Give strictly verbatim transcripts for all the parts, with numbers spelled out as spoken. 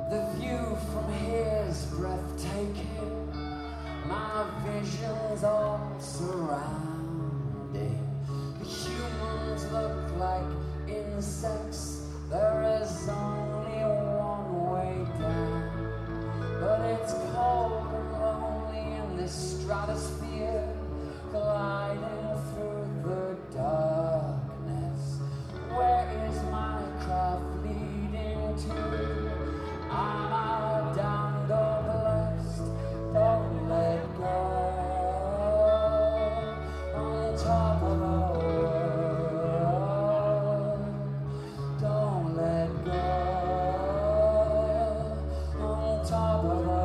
The view from here's breathtaking. My visions all surrounding. The humans look like insects. There is only one way down. But it's cold and lonely in this stratosphere, gliding through the darkness. Where is my craft leading to? I'm out down the blessed, don't let go. On top of the world, don't let go. On top of the world.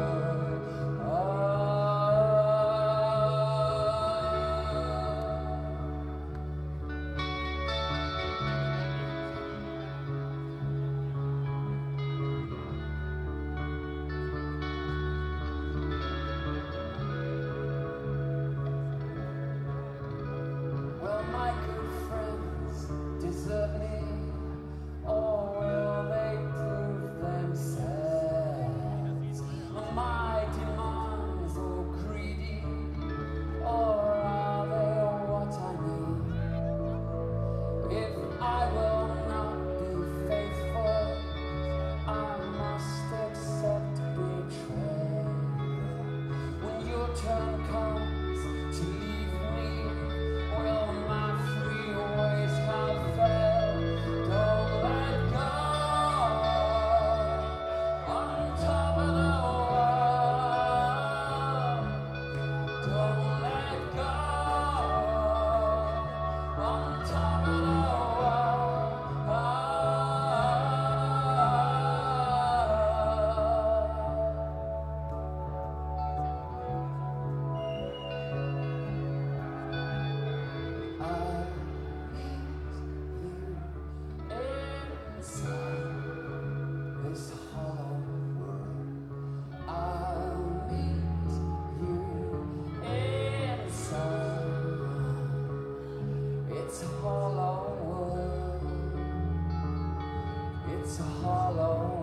Will my good friends desert me, or will they prove themselves? Are my demands all greedy, or are they what I need? If I will not be faithful, I must accept betrayal. When your turn comes to leave me, will my free ways have failed? Don't let go. On top of the world, don't let go. On top of the this hollow world, I'll meet you inside. It's a hollow world. It's a hollow world.